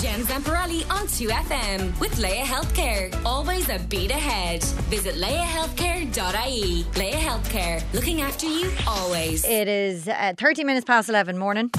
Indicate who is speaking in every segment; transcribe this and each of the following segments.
Speaker 1: Jen Zamparelli on 2FM with Leia Healthcare. Always a beat ahead. Visit leiahealthcare.ie. Leia Healthcare, looking after you always.
Speaker 2: It is 30 minutes past 11 morning.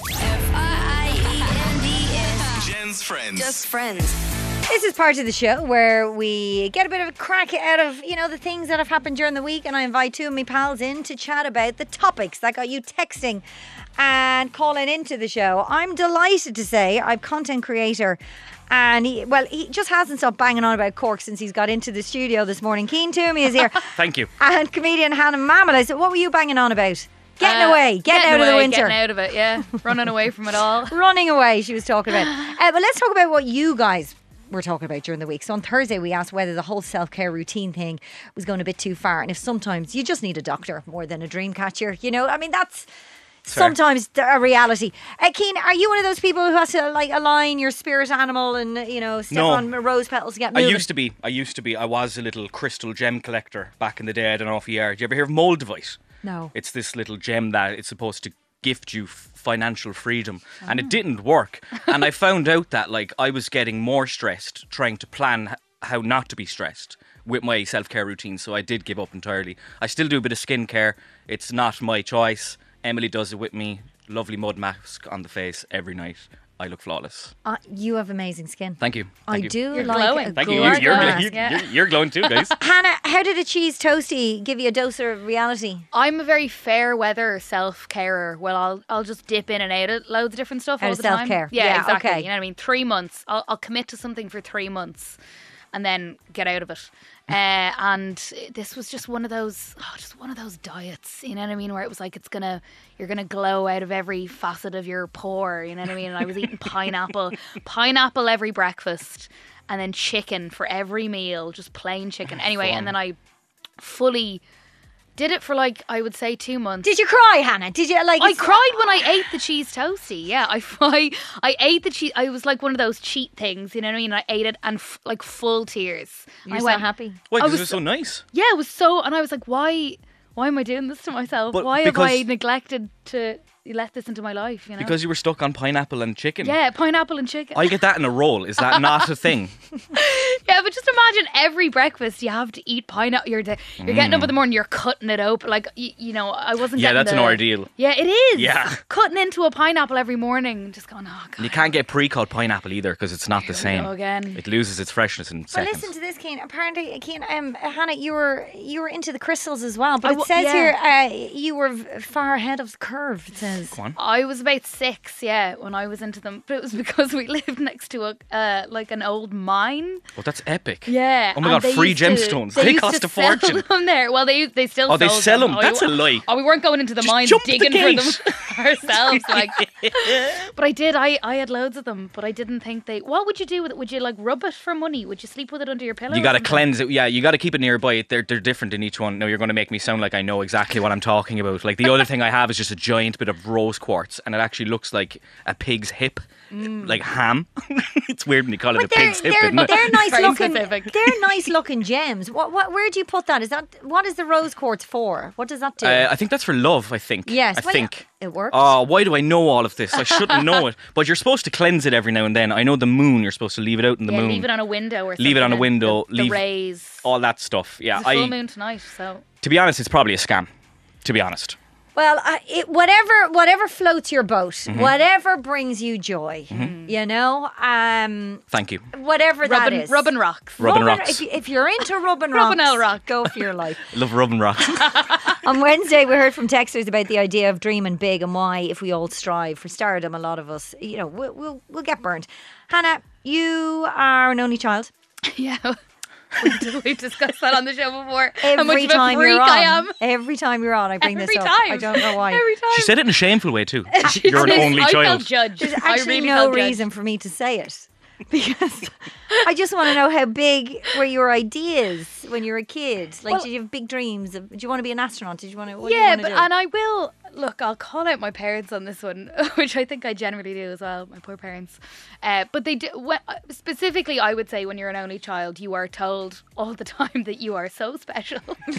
Speaker 3: F-I-E-N-D-S.
Speaker 4: Jen's friends.
Speaker 3: Just friends.
Speaker 2: This is part of the show where we get a bit of a crack out of, the things that have happened during the week, and I invite two of my pals in to chat about the topics that got you texting and calling into the show. I'm delighted to say I'm content creator, and he just hasn't stopped banging on about Cork since he's got into the studio this morning. Keen Toomey is here.
Speaker 5: Thank you.
Speaker 2: And comedian Hannah Mammal. I said, what were you banging on about? Getting away, getting out of the winter.
Speaker 6: Getting out of it, yeah. Running away from it all.
Speaker 2: Running away, she was talking about. But let's talk about what you guys were talking about during the week. So on Thursday we asked whether the whole self-care routine thing was going a bit too far, and if sometimes you just need a doctor more than a dream catcher. That's sometimes a reality. Keen, are you one of those people who has to align your spirit animal and step on rose petals to get moving?
Speaker 5: I used to be. I was a little crystal gem collector back in the day. I don't know if you are. Did you ever hear of Moldavite?
Speaker 2: No.
Speaker 5: It's this little gem that it's supposed to gift you financial freedom, and it didn't work. And I found out that I was getting more stressed trying to plan how not to be stressed with my self-care routine, so I did give up entirely. I still do a bit of skincare. It's not my choice. Emily does it with me. Lovely mud mask on the face every night. I look flawless.
Speaker 2: You have amazing skin.
Speaker 5: Thank you.
Speaker 2: I
Speaker 5: you.
Speaker 2: do
Speaker 6: You're
Speaker 2: like
Speaker 6: glowing.
Speaker 2: a
Speaker 5: Thank you.
Speaker 2: gorgeous
Speaker 5: You're glowing too, guys.
Speaker 2: Hannah, how did a cheese toastie give you a dose of reality?
Speaker 6: I'm a very fair weather self-carer. Well, I'll just dip in and out of loads of different stuff
Speaker 2: Out
Speaker 6: all
Speaker 2: of
Speaker 6: the time.
Speaker 2: self-care.
Speaker 6: Yeah,
Speaker 2: Yeah,
Speaker 6: exactly.
Speaker 2: okay.
Speaker 6: You know what I mean? 3 months. I'll commit to something for 3 months and then get out of it. And this was just one of those diets, you know what I mean, where it was like you're gonna glow out of every facet of your pore, you know what I mean. And I was eating pineapple every breakfast, and then chicken for every meal, just plain chicken. Anyway, and then I fully did it for I would say 2 months.
Speaker 2: Did you cry, Hannah? Did you
Speaker 6: I cried when I ate the cheese toastie. Yeah, I ate the cheese. I was like one of those cheat things, you know what I mean? I ate it and full tears.
Speaker 2: You're
Speaker 6: I
Speaker 2: so
Speaker 6: went
Speaker 2: happy.
Speaker 5: Why?
Speaker 6: I
Speaker 5: Because
Speaker 6: was
Speaker 5: it was so nice.
Speaker 6: Yeah, it was so, and I was like, why am I doing this to myself?
Speaker 5: But
Speaker 6: Why have
Speaker 5: because-
Speaker 6: I neglected to let this into my life?
Speaker 5: Because you were stuck on pineapple and chicken.
Speaker 6: yeah, pineapple and chicken.
Speaker 5: I get that in a roll. Is that not a thing?
Speaker 6: Yeah, but just imagine every breakfast you have to eat pineapple. You're getting up in the morning, you're cutting it open. I wasn't.
Speaker 5: Yeah,
Speaker 6: getting
Speaker 5: that's an ordeal.
Speaker 6: Yeah, it is.
Speaker 5: Yeah.
Speaker 6: Cutting into a pineapple every morning, just going, oh god.
Speaker 5: You can't get pre-cut pineapple either because it's not the same.
Speaker 6: go again.
Speaker 5: It loses its freshness in
Speaker 2: Well,
Speaker 5: seconds.
Speaker 2: listen to this, Keen. Apparently, Keen, Hannah, you were into the crystals as well, but
Speaker 6: I
Speaker 2: it
Speaker 6: w-
Speaker 2: says
Speaker 6: yeah.
Speaker 2: here you were far ahead of the curve. It says.
Speaker 5: Go on.
Speaker 6: I was about 6, yeah, when I was into them, but it was because we lived next to an old mine.
Speaker 5: Well, that's epic.
Speaker 6: Yeah.
Speaker 5: Oh my
Speaker 6: and
Speaker 5: God,
Speaker 6: they
Speaker 5: free
Speaker 6: used to-
Speaker 5: gemstones. They
Speaker 6: used
Speaker 5: cost
Speaker 6: to
Speaker 5: a fortune.
Speaker 6: sell them there. Well, they still.
Speaker 5: Oh, they
Speaker 6: sold
Speaker 5: sell them?
Speaker 6: Oh,
Speaker 5: That's a lie.
Speaker 6: Oh, we weren't going into the
Speaker 5: Just
Speaker 6: mine
Speaker 5: jump the
Speaker 6: digging for
Speaker 5: gate.
Speaker 6: them ourselves. But I did. I had loads of them, but I didn't think they. What would you do with it? Would you rub it for money? Would you sleep with it under your pillow?
Speaker 5: You got to
Speaker 6: or something?
Speaker 5: cleanse it. Yeah, you got to keep it nearby. They're different in each one. No, you're going to make me sound like I know exactly what I'm talking about. The other thing I have is just a giant bit of rose quartz, and it actually looks like a pig's hip, like ham. It's weird when you call it a pig's hip, isn't it?
Speaker 2: They're nice
Speaker 6: Very
Speaker 2: looking.
Speaker 6: specific.
Speaker 2: They're nice looking gems. Where do you put that? What is the rose quartz for? What does that do?
Speaker 5: I think that's for love. I think.
Speaker 2: Yes,
Speaker 5: I
Speaker 2: well,
Speaker 5: think.
Speaker 2: it works.
Speaker 5: Oh, why do I know all of this? I shouldn't know it. But you're supposed to cleanse it every now and then. I know the moon. You're supposed to leave it out in the moon.
Speaker 6: Leave it on a window or something.
Speaker 5: Leave it on a
Speaker 6: and
Speaker 5: window,
Speaker 6: The
Speaker 5: leave-
Speaker 6: rays.
Speaker 5: all that stuff. Yeah,
Speaker 6: It's a full moon tonight, so.
Speaker 5: To be honest, it's probably a scam. To be honest.
Speaker 2: Well, whatever floats your boat,
Speaker 5: Mm-hmm.
Speaker 2: whatever brings you joy,
Speaker 5: Thank you.
Speaker 2: whatever that is.
Speaker 6: Rubbing rocks.
Speaker 5: Rubbing rocks.
Speaker 2: If you're into rubbing
Speaker 6: Rubbing
Speaker 2: rocks,
Speaker 6: L rock.
Speaker 2: go for your life.
Speaker 5: I love rubbing rocks.
Speaker 2: On Wednesday, we heard from texters about the idea of dreaming big and why, if we all strive for stardom, a lot of us, we'll get burnt. Hannah, you are an only child.
Speaker 6: Yeah. We've discussed that on the show before. How much
Speaker 2: Every
Speaker 6: of a
Speaker 2: time
Speaker 6: freak
Speaker 2: you're on,
Speaker 6: I am.
Speaker 2: every time you're on, I bring
Speaker 6: Every
Speaker 2: this up.
Speaker 6: time.
Speaker 2: I don't know why.
Speaker 6: Every time.
Speaker 5: She said it in a shameful way too. You're an only
Speaker 6: I felt
Speaker 5: child.
Speaker 6: judged.
Speaker 2: There's
Speaker 6: I
Speaker 2: actually
Speaker 6: really
Speaker 2: no
Speaker 6: felt judged.
Speaker 2: reason for me to say it. Because I just want to know how big were your ideas when you were a kid? Did you have big dreams? Do you want to be an astronaut? Did you want to? What do you
Speaker 6: Yeah,
Speaker 2: want to
Speaker 6: but
Speaker 2: do?
Speaker 6: and I will look, I'll call out my parents on this one, which I think I generally do as well, my poor parents. But they do, specifically, I would say when you're an only child, you are told all the time that you are so special.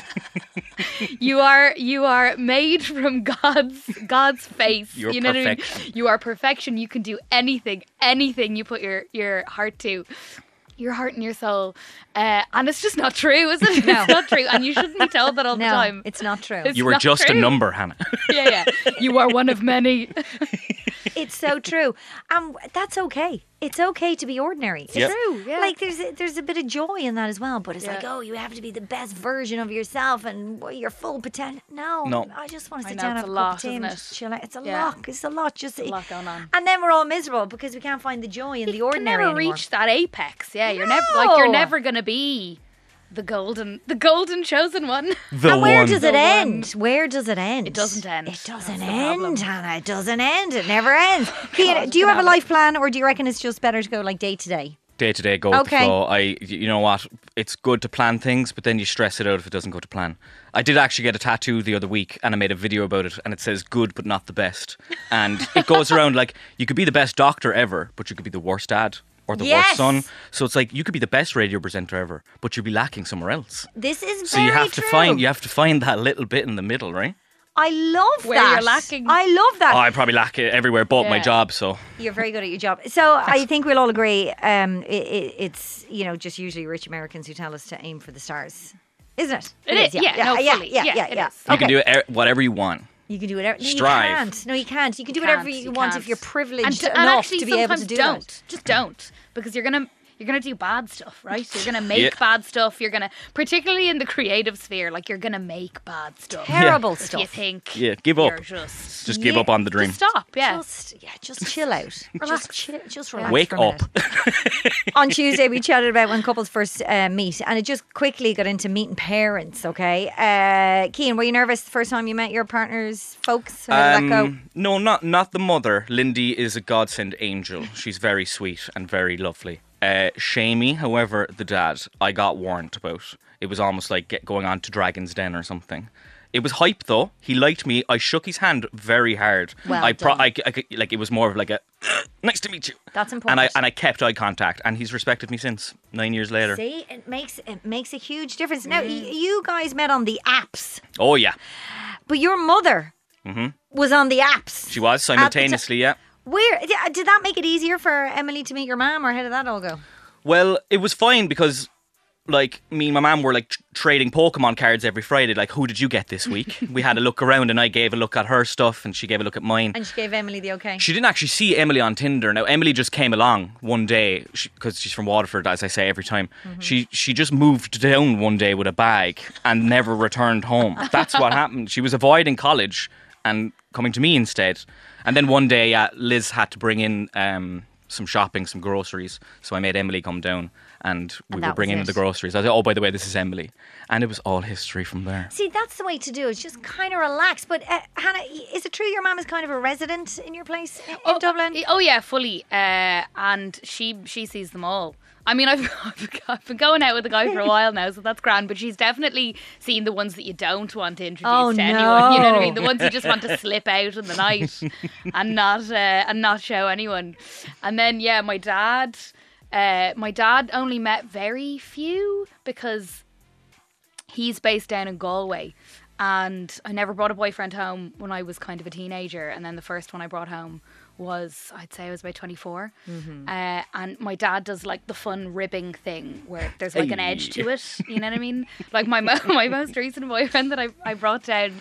Speaker 6: You are made from God's face.
Speaker 5: You're
Speaker 6: you know
Speaker 5: perfection.
Speaker 6: what I mean? You are perfection. You can do anything you put your heart to. Your heart and your soul. And it's just not true, is it?
Speaker 2: No.
Speaker 6: It's not true. And you shouldn't be told that all the
Speaker 2: No,
Speaker 6: time.
Speaker 2: it's not true.
Speaker 6: It's
Speaker 5: You were
Speaker 6: not
Speaker 5: just a
Speaker 6: true.
Speaker 5: number, Hannah.
Speaker 6: Yeah. You are one of many.
Speaker 2: It's so true. That's okay. It's okay to be ordinary. It's
Speaker 5: Yep.
Speaker 6: True, yeah.
Speaker 2: Like there's a bit of joy in that as well. But it's
Speaker 6: Yeah.
Speaker 2: like, oh, you have to be the best version of yourself and your full potential.
Speaker 5: No.
Speaker 2: I just want to
Speaker 6: I
Speaker 2: sit
Speaker 6: know,
Speaker 2: down
Speaker 6: it's
Speaker 2: and
Speaker 6: a
Speaker 2: have a cup
Speaker 6: lot,
Speaker 2: of tea and
Speaker 6: isn't
Speaker 2: just
Speaker 6: it?
Speaker 2: chill out. It's a
Speaker 6: Yeah.
Speaker 2: lot. It's a lot. Just
Speaker 6: a lot going on.
Speaker 2: And then we're all miserable because we can't find the joy in the
Speaker 6: You can
Speaker 2: ordinary
Speaker 6: never
Speaker 2: anymore.
Speaker 6: reach that apex. Yeah, you're
Speaker 2: No.
Speaker 6: you're never gonna be the golden chosen one.
Speaker 5: The
Speaker 2: And where
Speaker 5: one.
Speaker 2: does it
Speaker 6: The
Speaker 2: end? Where does it end?
Speaker 6: It doesn't end.
Speaker 2: It
Speaker 6: That's
Speaker 2: doesn't
Speaker 6: the problem.
Speaker 2: end, Hannah. It doesn't end. It never ends. Cian,
Speaker 6: God,
Speaker 2: do you
Speaker 6: it's
Speaker 2: have a
Speaker 6: gonna
Speaker 2: life plan, or do you reckon it's just better to go like day to day?
Speaker 5: Day to day, go with
Speaker 2: Okay.
Speaker 5: the flow. You know what? It's good to plan things, but then you stress it out if it doesn't go to plan. I did actually get a tattoo the other week, and I made a video about it, and it says "good but not the best," and it goes around like you could be the best doctor ever, but you could be the worst dad or the
Speaker 2: Yes.
Speaker 5: worst son. So it's like you could be the best radio presenter ever, but you'll be lacking somewhere else.
Speaker 2: This is
Speaker 5: So
Speaker 2: very
Speaker 5: you have
Speaker 2: true.
Speaker 5: to find that little bit in the middle, right?
Speaker 2: I love
Speaker 6: Where
Speaker 2: that.
Speaker 6: you're lacking.
Speaker 2: I love that.
Speaker 5: Oh, I probably lack it everywhere but my
Speaker 6: Yeah.
Speaker 5: job. So
Speaker 2: You're very good at your job. So I think we'll all agree it's, just usually rich Americans who tell us to aim for the stars. Isn't it?
Speaker 6: It is, yeah, no, fully.
Speaker 2: Yeah,
Speaker 6: Yeah, it is.
Speaker 5: you can do whatever you want.
Speaker 2: You can do whatever. No,
Speaker 5: Strive.
Speaker 2: You can't. No, you can't. You can do
Speaker 6: You
Speaker 2: whatever
Speaker 6: can't,
Speaker 2: you
Speaker 6: you
Speaker 2: want
Speaker 6: can't.
Speaker 2: if you're privileged
Speaker 6: and
Speaker 2: enough
Speaker 6: actually
Speaker 2: to be able to
Speaker 6: sometimes
Speaker 2: do
Speaker 6: don't.
Speaker 2: that.
Speaker 6: Just don't, because you're gonna do bad stuff, right? You're gonna make
Speaker 5: Yeah.
Speaker 6: bad stuff. You're gonna, particularly in the creative sphere, like you're gonna make bad stuff.
Speaker 2: Terrible
Speaker 6: If you
Speaker 2: stuff.
Speaker 6: think
Speaker 5: Yeah, give up.
Speaker 6: you're just
Speaker 5: Just give up on the dream.
Speaker 6: just stop. Yeah.
Speaker 2: Just chill out.
Speaker 6: Relax.
Speaker 2: Just relax.
Speaker 5: Wake
Speaker 2: for a minute.
Speaker 5: up.
Speaker 2: On Tuesday, we chatted about when couples first meet, and it just quickly got into meeting parents. Okay, Cian, were you nervous the first time you met your partner's folks? How did that go?
Speaker 5: No, not the mother. Lindy is a godsend angel. She's very sweet and very lovely. Shamey, however, the dad, I got warned about. It was almost like going on to Dragon's Den or something. It was hype though. He liked me. I shook his hand very hard.
Speaker 2: Well
Speaker 5: I
Speaker 2: done.
Speaker 5: like it was more of like a nice to meet you.
Speaker 2: That's
Speaker 5: And
Speaker 2: important.
Speaker 5: I kept eye contact, and he's respected me since 9 years later.
Speaker 2: See, it makes a huge difference. Now, you guys met on the apps,
Speaker 5: Oh yeah,
Speaker 2: but your mother was on the apps.
Speaker 5: she was simultaneously. Yeah.
Speaker 2: Where did that make it easier for Emily to meet your mum, or how did that all go?
Speaker 5: Well, it was fine because, like, me and my mum were like trading Pokemon cards every Friday. Like, who did you get this week? We had a look around, and I gave a look at her stuff, and she gave a look at mine.
Speaker 2: And she gave Emily the okay.
Speaker 5: She didn't actually see Emily on Tinder. Now, Emily just came along one day because she's from Waterford, as I say every time. She just moved down one day with a bag and never returned home. That's what happened. She was avoiding college and coming to me instead. And then one day, Liz had to bring in some shopping, some groceries. So I made Emily come down, and we
Speaker 2: that
Speaker 5: were
Speaker 2: was
Speaker 5: bringing in
Speaker 2: it.
Speaker 5: the groceries. I said, "Oh, by the way, this is Emily," and it was all history from there.
Speaker 2: See, that's the way to do it. Just kind of relax. But Hannah, is it true your mum is kind of a resident in your place in Dublin?
Speaker 6: Oh yeah, fully. And she sees them all. I mean, I've been going out with the guy for a while now, so that's grand. But she's definitely seen the ones that you don't want to introduce
Speaker 2: Oh,
Speaker 6: to anyone. You know what I mean?
Speaker 2: no.
Speaker 6: The ones you just want to slip out in the night and not show anyone. And then yeah, my dad only met very few because he's based down in Galway. And I never brought a boyfriend home when I was kind of a teenager. And then the first one I brought home was, I'd say I was about 24. And my dad does like the fun ribbing thing where there's like an edge to it. You know what I mean? Like my most recent boyfriend that I brought down,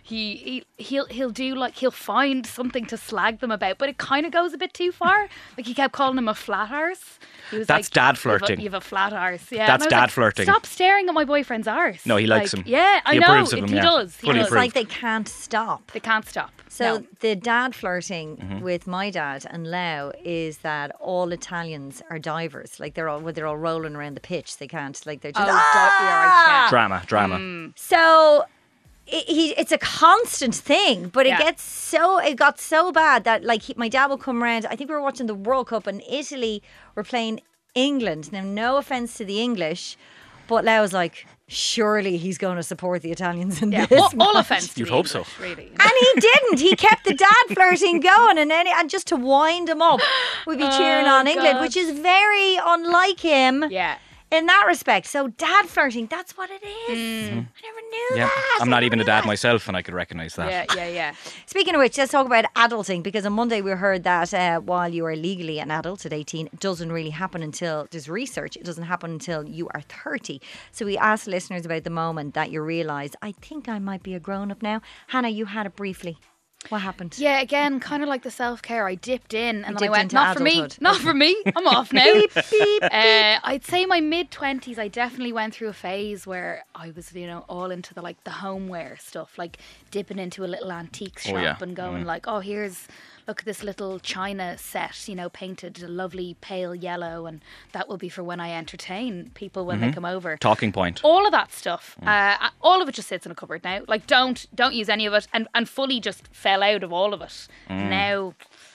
Speaker 6: he'll do like, he'll find something to slag them about, but it kind of goes a bit too far. Like he kept calling him a flat arse. He was
Speaker 5: That's
Speaker 6: like,
Speaker 5: dad
Speaker 6: "You have a-
Speaker 5: flirting.
Speaker 6: You have a flat arse. Yeah.
Speaker 5: That's
Speaker 6: And I was
Speaker 5: dad
Speaker 6: like,
Speaker 5: flirting.
Speaker 6: Stop staring at my boyfriend's arse.
Speaker 5: No, he likes
Speaker 6: Like,
Speaker 5: him.
Speaker 6: Yeah, I
Speaker 5: He
Speaker 6: know.
Speaker 5: approves of him,
Speaker 6: He
Speaker 5: yeah.
Speaker 6: does. He
Speaker 5: Fully
Speaker 6: does.
Speaker 2: It's like they can't stop.
Speaker 6: They can't stop.
Speaker 2: So
Speaker 6: No.
Speaker 2: the dad flirting with my dad and Lau is that all Italians are divers. Like they're all rolling around the pitch. They can't. Like they're just.
Speaker 6: you're right, yeah.
Speaker 5: Drama.
Speaker 2: So it's a constant thing, but
Speaker 6: Yeah.
Speaker 2: it got so bad that like my dad would come around. I think we were watching the World Cup and Italy were playing England. Now, no offense to the English, but Lau was like, surely he's going to support the Italians in
Speaker 6: Yeah,
Speaker 2: this.
Speaker 6: all offense to
Speaker 5: You'd
Speaker 6: the
Speaker 5: hope so.
Speaker 6: English, really.
Speaker 2: And he didn't. He kept the dad flirting going, and just to wind him up, we'd be cheering on England,
Speaker 6: God.
Speaker 2: which is very unlike him
Speaker 6: Yeah.
Speaker 2: in that respect. So dad flirting, that's what it is. I never knew
Speaker 5: Yeah,
Speaker 2: that.
Speaker 5: I'm
Speaker 2: I
Speaker 5: not
Speaker 2: never
Speaker 5: even a
Speaker 2: knew
Speaker 5: dad
Speaker 2: that.
Speaker 5: myself, and I could recognise that.
Speaker 6: Yeah.
Speaker 2: Speaking of which, let's talk about adulting, because on Monday we heard that while you are legally an adult at 18, it doesn't really happen until, there's research, it doesn't happen until you are 30. So we asked listeners about the moment that you realise, I think I might be a grown-up now. Hannah, you had it briefly. What happened?
Speaker 6: Yeah, again, kind of like the self-care. I dipped in and then I
Speaker 2: dipped
Speaker 6: went,
Speaker 2: into
Speaker 6: not for me,
Speaker 2: adulthood."
Speaker 6: not for me. I'm off now.
Speaker 2: Beep, beep.
Speaker 6: I'd say my mid-20s, I definitely went through a phase where I was, all into the homeware stuff, like dipping into a little antique shop
Speaker 5: yeah.
Speaker 6: and going like, oh, look at this little china set, painted a lovely pale yellow, and that will be for when I entertain people when they come over.
Speaker 5: Talking point.
Speaker 6: All of that stuff, all of it just sits in a cupboard now. Like, don't use any of it, and fully just fell out of all of it. Now,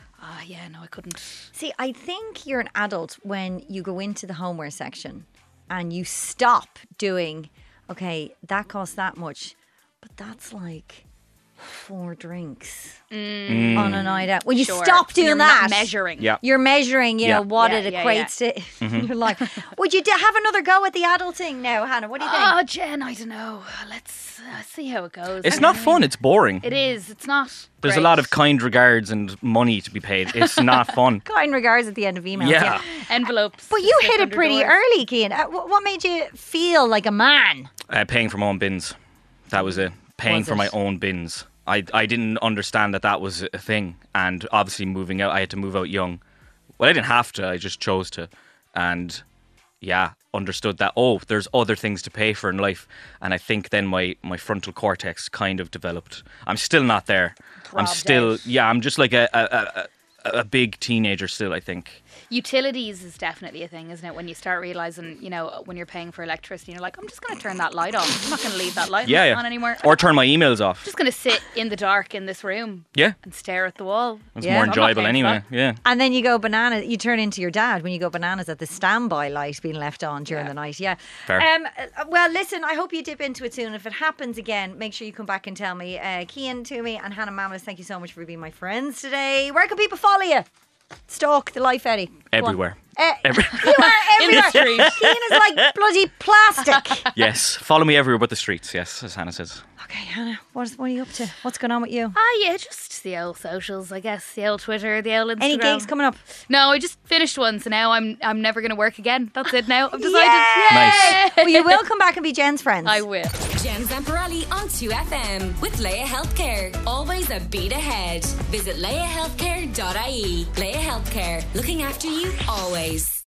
Speaker 6: I couldn't.
Speaker 2: See, I think you're an adult when you go into the homeware section and you stop doing, okay, that costs that much, but that's like 4 drinks on a night out. When you
Speaker 6: Sure.
Speaker 2: stop doing
Speaker 6: You're
Speaker 2: that,
Speaker 6: not measuring.
Speaker 5: Yeah.
Speaker 2: you're measuring,
Speaker 5: Yeah.
Speaker 2: what
Speaker 6: Yeah,
Speaker 2: it
Speaker 6: yeah,
Speaker 2: equates to in your life. Would you have another go at the adulting now, Hannah? What do you think?
Speaker 6: Oh, Jen, I don't know. Let's see how it goes.
Speaker 5: It's not fun. It's boring.
Speaker 6: It is. It's not.
Speaker 5: There's
Speaker 6: great.
Speaker 5: a lot of kind regards and money to be paid. It's not fun.
Speaker 2: Kind regards at the end of emails.
Speaker 5: Yeah.
Speaker 6: envelopes.
Speaker 2: But you
Speaker 6: stuck
Speaker 2: hit it
Speaker 6: under
Speaker 2: pretty
Speaker 6: doors.
Speaker 2: early, Cian. What made you feel like a man?
Speaker 5: Paying for my own bins. That was it. Paying
Speaker 2: Was
Speaker 5: for
Speaker 2: it?
Speaker 5: my own bins. I didn't understand that was a thing. And obviously moving out, I had to move out young. Well, I didn't have to. I just chose to. And yeah, understood that, there's other things to pay for in life. And I think then my frontal cortex kind of developed. I'm still not there. I'm
Speaker 6: Throbbed
Speaker 5: still,
Speaker 6: out.
Speaker 5: I'm just like a big teenager still, I think.
Speaker 6: Utilities is definitely a thing, isn't it? When you start realising, when you're paying for electricity, you're like, I'm just going to turn that light off. I'm not going to leave that light
Speaker 5: Yeah.
Speaker 6: on anymore.
Speaker 5: Or turn my emails off.
Speaker 6: I'm just going to sit in the dark in this room
Speaker 5: Yeah.
Speaker 6: and stare at the wall.
Speaker 5: It's
Speaker 2: Yeah.
Speaker 5: more
Speaker 2: I'm not
Speaker 5: enjoyable
Speaker 6: paying for
Speaker 5: anyway.
Speaker 6: that.
Speaker 5: Yeah.
Speaker 2: And then you go bananas. You turn into your dad when you go bananas at the standby light being left on during
Speaker 6: Yeah.
Speaker 2: the night. Yeah.
Speaker 5: Fair.
Speaker 2: Well, listen, I hope you dip into it soon. If it happens again, make sure you come back and tell me. Cian, Toomey and Hannah Mamas, thank you so much for being my friends today. Where can people follow you? Stalk the life, Eddie. Go on.
Speaker 5: Everywhere.
Speaker 2: You are everywhere. Cian is like bloody plastic.
Speaker 5: Yes. Follow me everywhere but the streets. Yes, as Hannah says.
Speaker 2: Okay, Hannah, what are you up to? What's going on with you?
Speaker 6: Yeah, just the old socials, I guess. The old Twitter, the old Instagram.
Speaker 2: Any gigs coming up?
Speaker 6: No, I just finished one, so now I'm never going to work again. That's it now. I've decided.
Speaker 2: Yay!
Speaker 5: Nice.
Speaker 2: Well, you will come back and be Jen's friends.
Speaker 6: I will.
Speaker 1: Jen Zamparelli on 2FM with Leia Healthcare. Always a beat ahead. Visit leiahealthcare.ie. Leia Healthcare. Looking after you always.